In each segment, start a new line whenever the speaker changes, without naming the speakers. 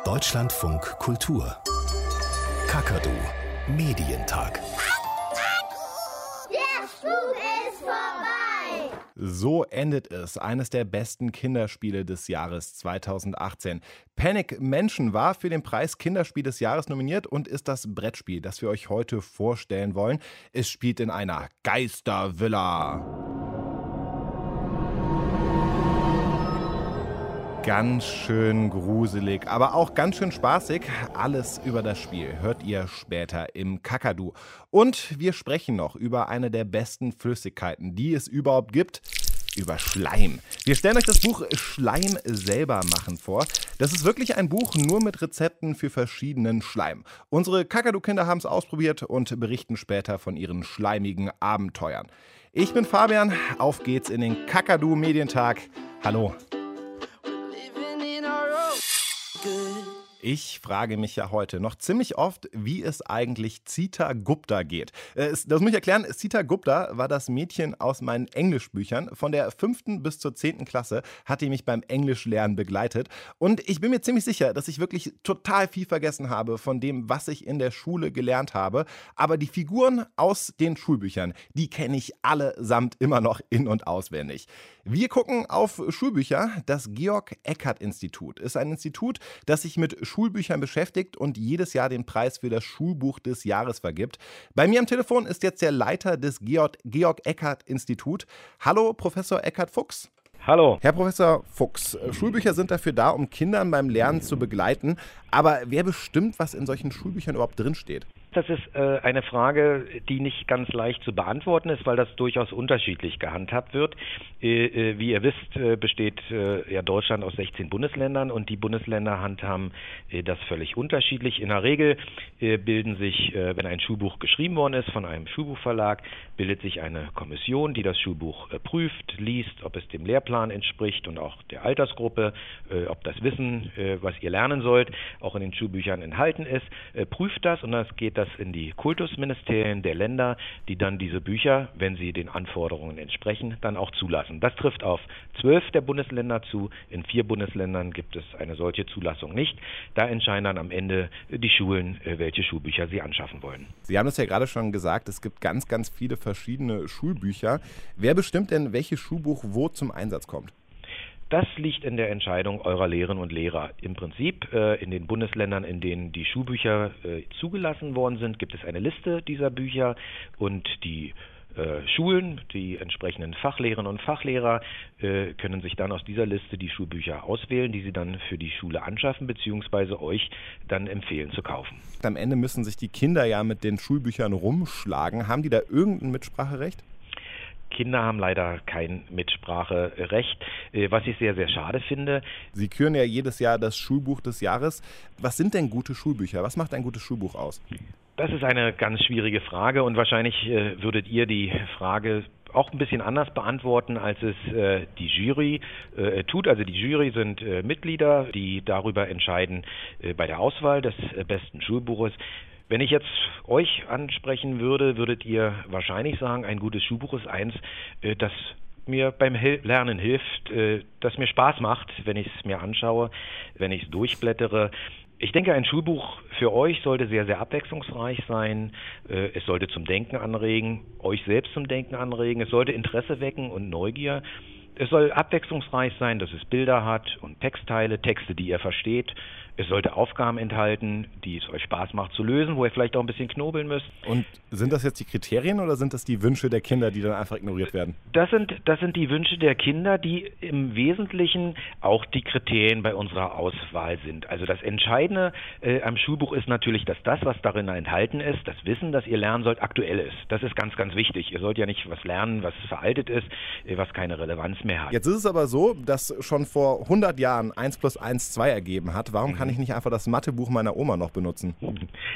Deutschlandfunk Kultur. Kakadu Medientag.
Der Spuk ist vorbei!
So endet es, eines der besten Kinderspiele des Jahres 2018. Panic Mansion war für den Preis Kinderspiel des Jahres nominiert und ist das Brettspiel, das wir euch heute vorstellen wollen. Es spielt in einer Geistervilla. Ganz schön gruselig, aber auch ganz schön spaßig. Alles über das Spiel hört ihr später im Kakadu. Und wir sprechen noch über eine der besten Flüssigkeiten, die es überhaupt gibt. Über Schleim. Wir stellen euch das Buch Schleim selber machen vor. Das ist wirklich ein Buch nur mit Rezepten für verschiedenen Schleim. Unsere Kakadu-Kinder haben es ausprobiert und berichten später von ihren schleimigen Abenteuern. Ich bin Fabian, auf geht's in den Kakadu-Medientag. Hallo. Ich frage mich ja heute noch ziemlich oft, wie es eigentlich Sita Gupta geht. Das muss ich erklären. Sita Gupta war das Mädchen aus meinen Englischbüchern. Von der 5. bis zur 10. Klasse hat die mich beim Englischlernen begleitet. Und ich bin mir ziemlich sicher, dass ich wirklich total viel vergessen habe von dem, was ich in der Schule gelernt habe. Aber die Figuren aus den Schulbüchern, die kenne ich allesamt immer noch in- und auswendig. Wir gucken auf Schulbücher. Das Georg-Eckhardt-Institut ist ein Institut, das sich mit Schulbüchern beschäftigt und jedes Jahr den Preis für das Schulbuch des Jahres vergibt. Bei mir am Telefon ist jetzt der Leiter des Georg-Eckhardt-Institut. Hallo, Professor Eckhardt-Fuchs.
Hallo.
Herr Professor Fuchs, Schulbücher sind dafür da, um Kindern beim Lernen zu begleiten. Aber wer bestimmt, was in solchen Schulbüchern überhaupt drinsteht?
Das ist eine Frage, die nicht ganz leicht zu beantworten ist, weil das durchaus unterschiedlich gehandhabt wird. Wie ihr wisst, besteht ja Deutschland aus 16 Bundesländern und die Bundesländer handhaben das völlig unterschiedlich. In der Regel bilden sich, wenn ein Schulbuch geschrieben worden ist von einem Schulbuchverlag, bildet sich eine Kommission, die das Schulbuch prüft, liest, ob es dem Lehrplan entspricht und auch der Altersgruppe, ob das Wissen, was ihr lernen sollt, auch in den Schulbüchern enthalten ist, prüft das und dann geht das in die Kultusministerien der Länder, die dann diese Bücher, wenn sie den Anforderungen entsprechen, dann auch zulassen. Das trifft auf 12 der Bundesländer zu. In 4 Bundesländern gibt es eine solche Zulassung nicht. Da entscheiden dann am Ende die Schulen, welche Schulbücher sie anschaffen wollen.
Sie haben es ja gerade schon gesagt, es gibt ganz, ganz viele verschiedene Schulbücher. Wer bestimmt denn, welches Schulbuch wo zum Einsatz kommt?
Das liegt in der Entscheidung eurer Lehrerinnen und Lehrer. Im Prinzip in den Bundesländern, in denen die Schulbücher zugelassen worden sind, gibt es eine Liste dieser Bücher und die Schulen, die entsprechenden Fachlehrerinnen und Fachlehrer können sich dann aus dieser Liste die Schulbücher auswählen, die sie dann für die Schule anschaffen bzw. euch dann empfehlen zu kaufen.
Am Ende müssen sich die Kinder ja mit den Schulbüchern rumschlagen. Haben die da irgendein Mitspracherecht?
Kinder haben leider kein Mitspracherecht, was ich sehr, sehr schade finde.
Sie küren ja jedes Jahr das Schulbuch des Jahres. Was sind denn gute Schulbücher? Was macht ein gutes Schulbuch aus?
Das ist eine ganz schwierige Frage und wahrscheinlich würdet ihr die Frage auch ein bisschen anders beantworten, als es die Jury tut. Also die Jury sind Mitglieder, die darüber entscheiden bei der Auswahl des besten Schulbuches. Wenn ich jetzt euch ansprechen würde, würdet ihr wahrscheinlich sagen, ein gutes Schulbuch ist eins, das mir beim Lernen hilft, das mir Spaß macht, wenn ich es mir anschaue, wenn ich es durchblättere. Ich denke, ein Schulbuch für euch sollte sehr, sehr abwechslungsreich sein. Es sollte zum Denken anregen, euch selbst zum Denken anregen. Es sollte Interesse wecken und Neugier. Es soll abwechslungsreich sein, dass es Bilder hat und Textteile, Texte, die ihr versteht. Es sollte Aufgaben enthalten, die es euch Spaß macht zu lösen, wo ihr vielleicht auch ein bisschen knobeln müsst.
Und sind das jetzt die Kriterien oder sind das die Wünsche der Kinder, die dann einfach ignoriert werden?
Das sind die Wünsche der Kinder, die im Wesentlichen auch die Kriterien bei unserer Auswahl sind. Also das Entscheidende am Schulbuch ist natürlich, dass das, was darin enthalten ist, das Wissen, das ihr lernen sollt, aktuell ist. Das ist ganz, ganz wichtig. Ihr sollt ja nicht was lernen, was veraltet ist, was keine Relevanz mehr hat.
Jetzt ist es aber so, dass schon vor 100 Jahren 1 + 1 2 ergeben hat. Warum kann ich nicht einfach das Mathebuch meiner Oma noch benutzen?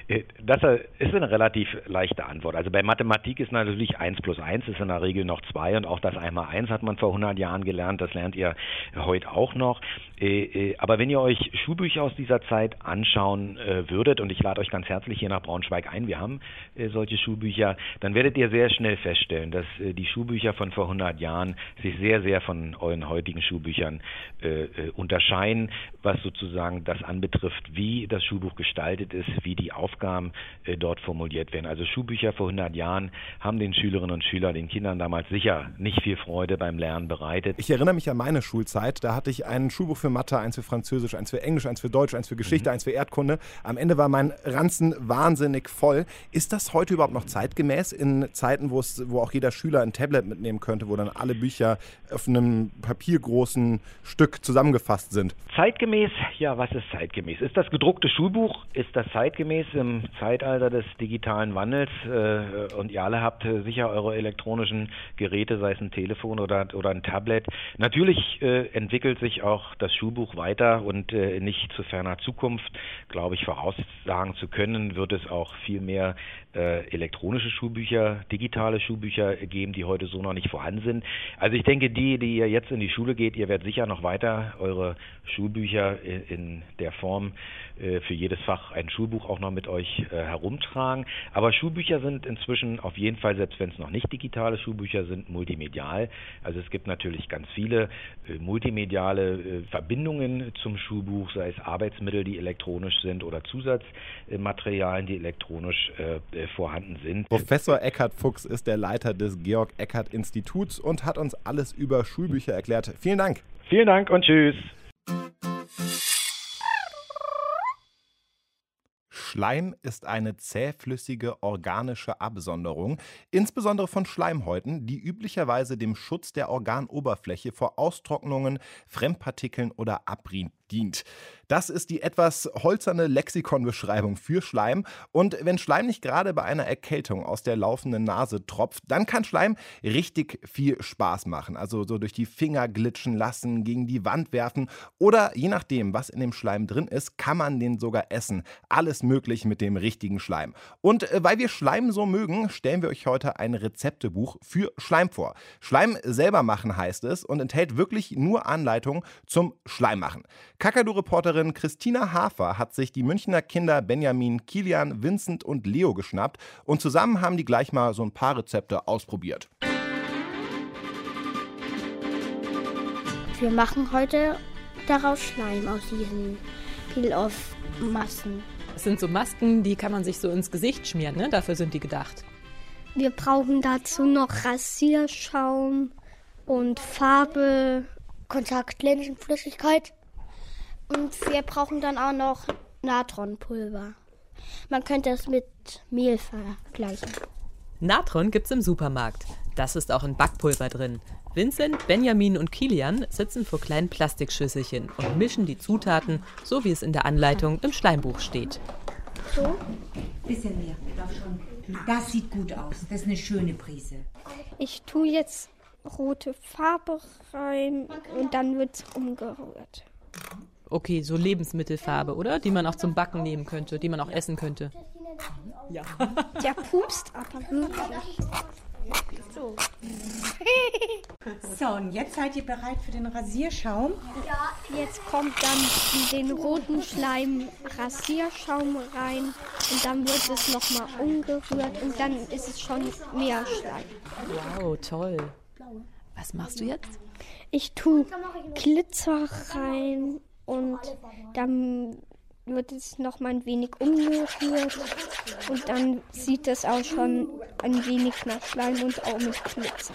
Das ist eine relativ leichte Antwort. Also bei Mathematik ist natürlich 1 plus 1 ist in der Regel noch 2 und auch das 1 hat man vor 100 Jahren gelernt, das lernt ihr heute auch noch. Aber wenn ihr euch Schulbücher aus dieser Zeit anschauen würdet, und ich lade euch ganz herzlich hier nach Braunschweig ein, wir haben solche Schulbücher, dann werdet ihr sehr schnell feststellen, dass die Schulbücher von vor 100 Jahren sich sehr, sehr von euren heutigen Schulbüchern unterscheiden, was sozusagen das anbetrifft, wie das Schulbuch gestaltet ist, wie die Aufgaben dort formuliert werden. Also Schulbücher vor 100 Jahren haben den Schülerinnen und Schülern, den Kindern damals sicher nicht viel Freude beim Lernen bereitet.
Ich erinnere mich an meine Schulzeit, da hatte ich ein Schulbuch für Mathe, eins für Französisch, eins für Englisch, eins für Deutsch, eins für Geschichte, eins für Erdkunde. Am Ende war mein Ranzen wahnsinnig voll. Ist das heute überhaupt noch zeitgemäß in Zeiten, wo auch jeder Schüler ein Tablet mitnehmen könnte, wo dann alle Bücher auf einem papiergroßen Stück zusammengefasst sind?
Zeitgemäß? Ja, was ist zeitgemäß? Ist das gedruckte Schulbuch? Ist das zeitgemäß im Zeitalter des digitalen Wandels? Und ihr alle habt sicher eure elektronischen Geräte, sei es ein Telefon oder ein Tablet. Natürlich entwickelt sich auch das Schulbuch weiter und nicht zu ferner Zukunft, glaube ich, voraussagen zu können, wird es auch viel mehr elektronische Schulbücher, digitale Schulbücher geben, die heute so noch nicht vorhanden sind. Also ich denke, die ihr jetzt in die Schule geht, ihr werdet sicher noch weiter eure Schulbücher in der Form für jedes Fach ein Schulbuch auch noch mit euch herumtragen. Aber Schulbücher sind inzwischen auf jeden Fall, selbst wenn es noch nicht digitale Schulbücher sind, multimedial. Also es gibt natürlich ganz viele multimediale Verbindungen zum Schulbuch, sei es Arbeitsmittel, die elektronisch sind oder Zusatzmaterialien, die elektronisch vorhanden sind.
Professor Eckhard Fuchs ist der Leiter des Georg-Eckhardt-Instituts und hat uns alles über Schulbücher erklärt. Vielen Dank.
Vielen Dank und tschüss.
Schleim ist eine zähflüssige organische Absonderung, insbesondere von Schleimhäuten, die üblicherweise dem Schutz der Organoberfläche vor Austrocknungen, Fremdpartikeln oder Abrieb dient. Das ist die etwas holzerne Lexikonbeschreibung für Schleim. Und wenn Schleim nicht gerade bei einer Erkältung aus der laufenden Nase tropft, dann kann Schleim richtig viel Spaß machen. Also so durch die Finger glitschen lassen, gegen die Wand werfen oder je nachdem, was in dem Schleim drin ist, kann man den sogar essen. Alles möglich mit dem richtigen Schleim. Und weil wir Schleim so mögen, stellen wir euch heute ein Rezeptebuch für Schleim vor. Schleim selber machen heißt es und enthält wirklich nur Anleitungen zum Schleimmachen. Kakadu-Reporterin Christina Hafer hat sich die Münchner Kinder Benjamin, Kilian, Vincent und Leo geschnappt und zusammen haben die gleich mal so ein paar Rezepte ausprobiert.
Wir machen heute daraus Schleim aus diesen Peel-Off-Massen.
Das sind so Masken, die kann man sich so ins Gesicht schmieren, ne? Dafür sind die gedacht.
Wir brauchen dazu noch Rasierschaum und Farbe, Kontaktlinsenflüssigkeit. Und wir brauchen dann auch noch Natronpulver. Man könnte es mit Mehl vergleichen.
Natron gibt's im Supermarkt. Das ist auch in Backpulver drin. Vincent, Benjamin und Kilian sitzen vor kleinen Plastikschüsselchen und mischen die Zutaten, so wie es in der Anleitung im Schleimbuch steht.
So?
Bisschen mehr. Das sieht gut aus. Das ist eine schöne Prise.
Ich tue jetzt rote Farbe rein und dann wird es umgerührt.
Okay, so Lebensmittelfarbe, oder? Die man auch zum Backen nehmen könnte, die man auch essen könnte. Ja.
Der pupst aber wirklich. So.
So, und jetzt seid ihr bereit für den Rasierschaum?
Ja, jetzt kommt dann in den roten Schleim Rasierschaum rein und dann wird es nochmal umgerührt und dann ist es schon mehr Schleim.
Wow, toll. Was machst du jetzt?
Ich tue Glitzer rein und dann wird es noch mal ein wenig umgerührt und dann sieht es auch schon ein wenig nach Schleim und auch mit Glitzer.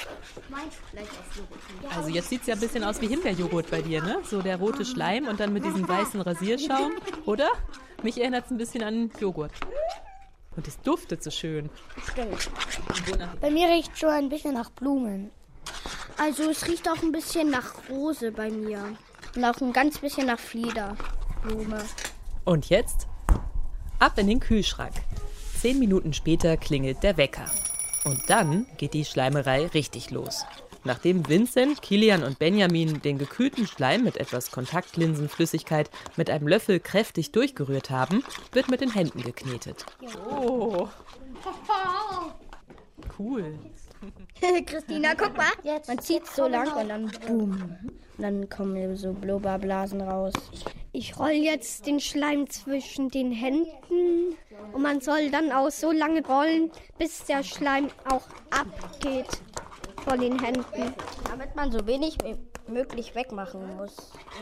Also jetzt sieht es ja ein bisschen aus wie Himbeerjoghurt bei dir, ne? So der rote Schleim und dann mit diesem weißen Rasierschaum, oder? Mich erinnert es ein bisschen an Joghurt. Und es duftet so schön.
Stimmt. Bei mir riecht es schon ein bisschen nach Blumen. Also es riecht auch ein bisschen nach Rose bei mir. Und auch ein ganz bisschen nach Fliederblume.
Und jetzt ab in den Kühlschrank. 10 Minuten später klingelt der Wecker. Und dann geht die Schleimerei richtig los. Nachdem Vincent, Kilian und Benjamin den gekühlten Schleim mit etwas Kontaktlinsenflüssigkeit mit einem Löffel kräftig durchgerührt haben, wird mit den Händen geknetet. Oh, cool.
Christina, guck mal. Man zieht so lang und dann boom. Und dann kommen so Blubberblasen raus. Ich roll jetzt den Schleim zwischen den Händen und man soll dann auch so lange rollen, bis der Schleim auch abgeht von den Händen.
Damit man so wenig wie möglich wegmachen muss.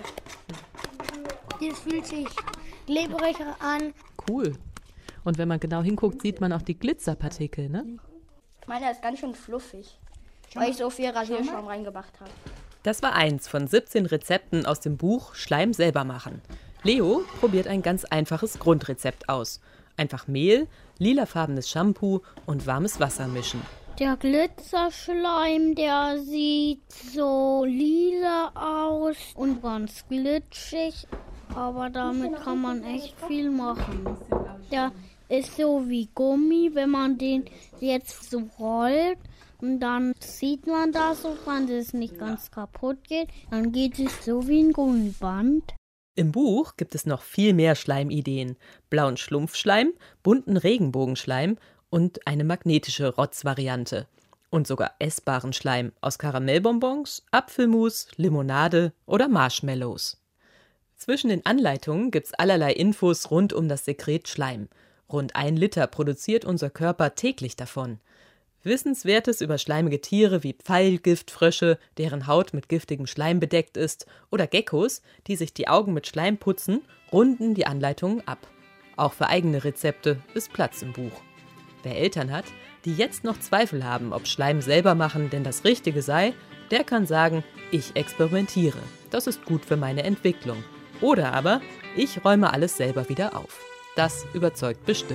Das fühlt sich klebriger an.
Cool. Und wenn man genau hinguckt, sieht man auch die Glitzerpartikel, ne?
Meiner ist ganz schön fluffig, weil ich so viel Rasierschaum reingemacht habe.
Das war eins von 17 Rezepten aus dem Buch Schleim selber machen. Leo probiert ein ganz einfaches Grundrezept aus. Einfach Mehl, lilafarbenes Shampoo und warmes Wasser mischen.
Der Glitzerschleim, der sieht so lila aus und ganz glitschig, aber damit kann man echt viel machen. Der ist so wie Gummi, wenn man den jetzt so rollt und dann sieht man das, so wenn es nicht ganz kaputt geht, dann geht es so wie ein Gummiband.
Im Buch gibt es noch viel mehr Schleimideen. Blauen Schlumpfschleim, bunten Regenbogenschleim und eine magnetische Rotzvariante. Und sogar essbaren Schleim aus Karamellbonbons, Apfelmus, Limonade oder Marshmallows. Zwischen den Anleitungen gibt's allerlei Infos rund um das Sekret Schleim. Rund 1 Liter produziert unser Körper täglich davon. Wissenswertes über schleimige Tiere wie Pfeilgiftfrösche, deren Haut mit giftigem Schleim bedeckt ist, oder Geckos, die sich die Augen mit Schleim putzen, runden die Anleitungen ab. Auch für eigene Rezepte ist Platz im Buch. Wer Eltern hat, die jetzt noch Zweifel haben, ob Schleim selber machen denn das Richtige sei, der kann sagen, ich experimentiere. Das ist gut für meine Entwicklung. Oder aber, ich räume alles selber wieder auf. Das überzeugt bestimmt.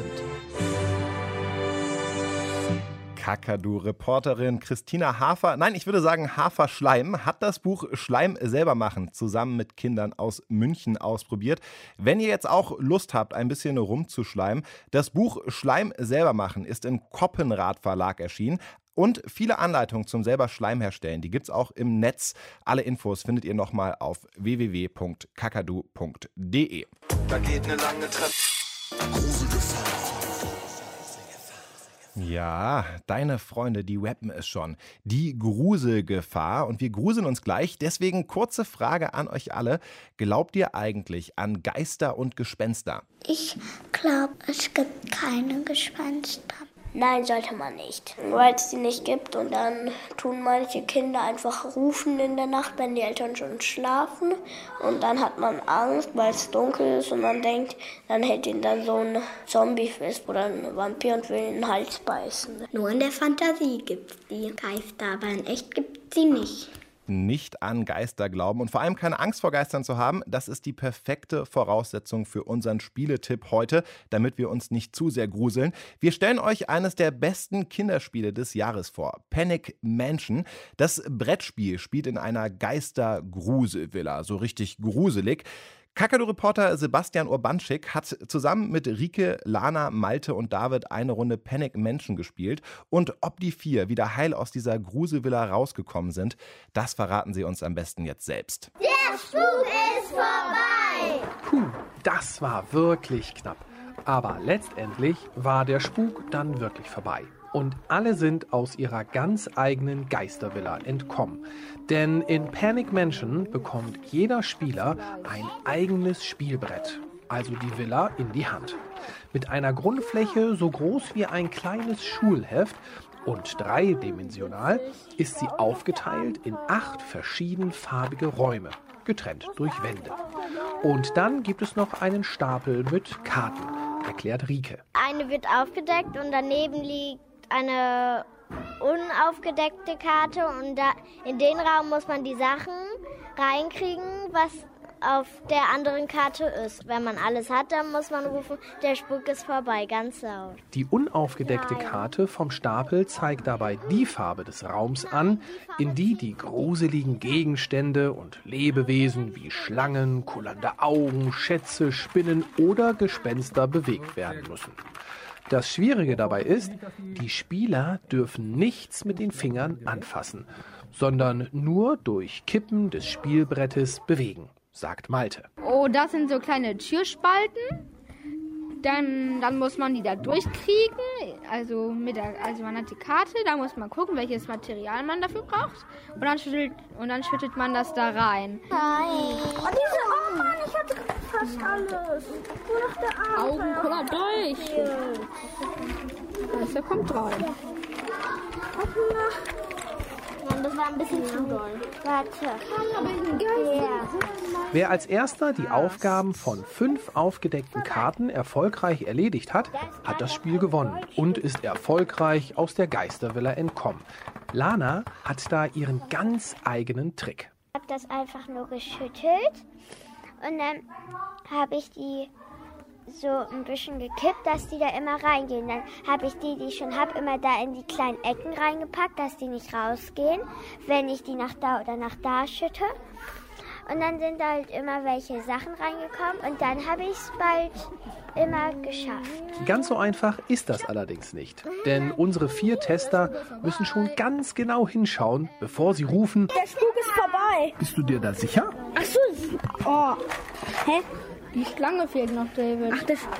Kakadu-Reporterin Christina Hafer, nein, ich würde sagen Hafer-Schleim, hat das Buch Schleim selber machen zusammen mit Kindern aus München ausprobiert. Wenn ihr jetzt auch Lust habt, ein bisschen rumzuschleimen, das Buch Schleim selber machen ist im Koppenrad Verlag erschienen. Und viele Anleitungen zum selber Schleim herstellen, die gibt's auch im Netz. Alle Infos findet ihr nochmal auf www.kakadu.de.
Da geht eine lange Treppe.
Ja, deine Freunde, die rappen es schon. Die Gruselgefahr. Und wir gruseln uns gleich. Deswegen kurze Frage an euch alle. Glaubt ihr eigentlich an Geister und Gespenster?
Ich glaube, es gibt keine Gespenster.
Nein, sollte man nicht, weil es die nicht gibt. Und dann tun manche Kinder einfach rufen in der Nacht, wenn die Eltern schon schlafen. Und dann hat man Angst, weil es dunkel ist und man denkt, dann hält ihn dann so ein Zombie fest oder ein Vampir und will ihn in den Hals beißen.
Nur in der Fantasie gibt es die Geister, aber in echt gibt es sie nicht.
Nicht an Geister glauben und vor allem keine Angst vor Geistern zu haben, das ist die perfekte Voraussetzung für unseren Spieletipp heute, damit wir uns nicht zu sehr gruseln. Wir stellen euch eines der besten Kinderspiele des Jahres vor, Panic Mansion. Das Brettspiel spielt in einer Geister-Gruselvilla, so richtig gruselig. Kakadu-Reporter Sebastian Urbanschik hat zusammen mit Rike, Lana, Malte und David eine Runde Panic Mansion gespielt. Und ob die 4 wieder heil aus dieser Gruselvilla rausgekommen sind, das verraten sie uns am besten jetzt selbst.
Der Spuk ist vorbei!
Puh, das war wirklich knapp. Aber letztendlich war der Spuk dann wirklich vorbei. Und alle sind aus ihrer ganz eigenen Geistervilla entkommen. Denn in Panic Mansion bekommt jeder Spieler ein eigenes Spielbrett, also die Villa in die Hand. Mit einer Grundfläche so groß wie ein kleines Schulheft und dreidimensional ist sie aufgeteilt in 8 verschiedenfarbige Räume, getrennt durch Wände. Und dann gibt es noch einen Stapel mit Karten, erklärt Rike.
Eine wird aufgedeckt und daneben liegt eine unaufgedeckte Karte und da in den Raum muss man die Sachen reinkriegen, was auf der anderen Karte ist. Wenn man alles hat, dann muss man rufen, der Spuk ist vorbei, ganz laut.
Die unaufgedeckte Karte vom Stapel zeigt dabei die Farbe des Raums an, in die gruseligen Gegenstände und Lebewesen wie Schlangen, kullernde Augen, Schätze, Spinnen oder Gespenster bewegt werden müssen. Das Schwierige dabei ist, die Spieler dürfen nichts mit den Fingern anfassen. sondern nur durch Kippen des Spielbrettes bewegen, sagt Malte.
Oh, das sind so kleine Türspalten. Dann muss man die da durchkriegen. Also man hat die Karte, da muss man gucken, welches Material man dafür braucht. Und dann schüttet man das da rein.
Nein. Oh Mann, ich hatte fast alles. Nur noch der Arm.
Augen, guck mal durch. Der kommt rein.
Mann, das war ein bisschen zu doll. Warte.
Wer als erster die Aufgaben von 5 aufgedeckten Karten erfolgreich erledigt hat, hat das Spiel gewonnen und ist erfolgreich aus der Geistervilla entkommen. Lana hat da ihren ganz eigenen Trick.
Ich habe das einfach nur geschüttelt und dann habe ich die so ein bisschen gekippt, dass die da immer reingehen. Dann habe ich die ich schon habe, immer da in die kleinen Ecken reingepackt, dass die nicht rausgehen, wenn ich die nach da oder nach da schütte. Und dann sind da halt immer welche Sachen reingekommen und dann habe ich es bald immer geschafft.
Ganz so einfach ist das allerdings nicht. Denn unsere 4 Tester müssen schon ganz genau hinschauen, bevor sie rufen:
Der Spuk ist vorbei.
Bist du dir da sicher?
Ach so. Oh. Hä? Die Schlange fehlt noch, David.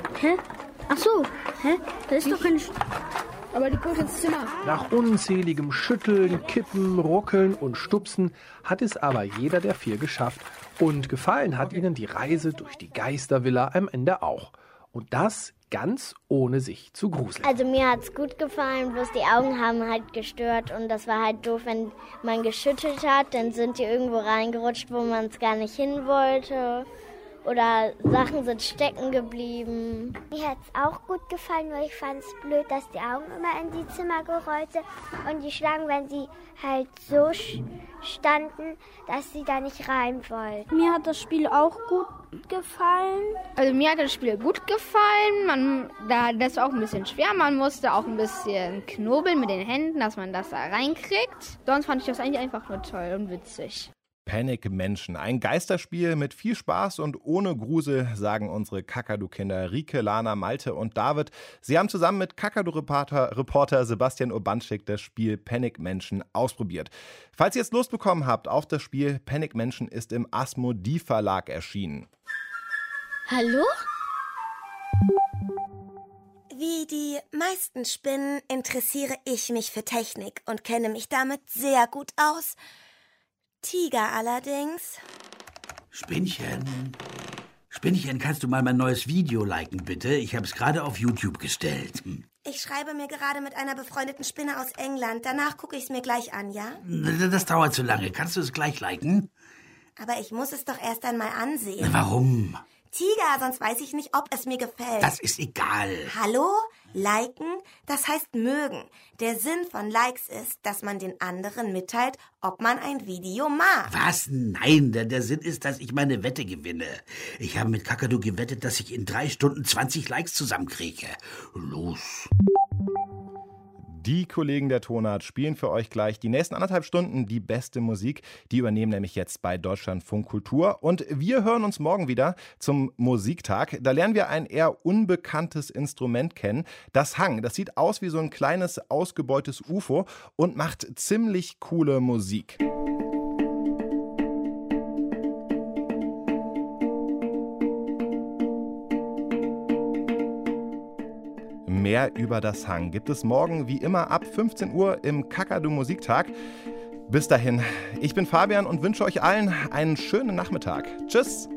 Ach so. Hä? Das ist doch keine
Aber die kommt ins Zimmer.
Nach unzähligem Schütteln, Kippen, Ruckeln und Stupsen hat es aber jeder der 4 geschafft. Und gefallen hat ihnen die Reise durch die Geistervilla am Ende auch. Und das ganz ohne sich zu gruseln.
Also mir hat es gut gefallen, bloß die Augen haben halt gestört und das war halt doof, wenn man geschüttelt hat, dann sind die irgendwo reingerutscht, wo man es gar nicht hin wollte. Oder Sachen sind stecken geblieben.
Mir hat es auch gut gefallen, weil ich fand es blöd, dass die Augen immer in die Zimmer gerollt sind und die Schlangen, wenn sie halt so standen, dass sie da nicht rein wollten.
Mir hat das Spiel auch gut gefallen.
Also mir hat das Spiel gut gefallen. Das war auch ein bisschen schwer. Man musste auch ein bisschen knobeln mit den Händen, dass man das da reinkriegt. Sonst fand ich das eigentlich einfach nur toll und witzig.
Panic Menschen. Ein Geisterspiel mit viel Spaß und ohne Grusel, sagen unsere Kakadu-Kinder Rike, Lana, Malte und David. Sie haben zusammen mit Kakadu-Reporter Sebastian Urbanschik das Spiel Panic Menschen ausprobiert. Falls ihr jetzt Lust bekommen habt auf das Spiel, Panic Menschen ist im Asmodee Verlag erschienen.
Hallo?
Wie die meisten Spinnen interessiere ich mich für Technik und kenne mich damit sehr gut aus. Tiger allerdings.
Spinnchen, kannst du mal mein neues Video liken, bitte? Ich habe es gerade auf YouTube gestellt.
Ich schreibe mir gerade mit einer befreundeten Spinne aus England. Danach gucke ich es mir gleich an, ja?
Das dauert zu lange. Kannst du es gleich liken?
Aber ich muss es doch erst einmal ansehen.
Warum?
Tiger, sonst weiß ich nicht, ob es mir gefällt.
Das ist egal.
Hallo? Liken? Das heißt mögen. Der Sinn von Likes ist, dass man den anderen mitteilt, ob man ein Video mag.
Was? Nein, der Sinn ist, dass ich meine Wette gewinne. Ich habe mit Kakadu gewettet, dass ich in 3 Stunden 20 Likes zusammenkriege. Los.
Die Kollegen der Tonart spielen für euch gleich die nächsten 1,5 Stunden die beste Musik. Die übernehmen nämlich jetzt bei Deutschlandfunk Kultur. Und wir hören uns morgen wieder zum Musiktag. Da lernen wir ein eher unbekanntes Instrument kennen. Das Hang. Das sieht aus wie so ein kleines, ausgebeutes UFO und macht ziemlich coole Musik. Mehr über das Hang gibt es morgen wie immer ab 15 Uhr im Kakadu Musiktag. Bis dahin, ich bin Fabian und wünsche euch allen einen schönen Nachmittag. Tschüss!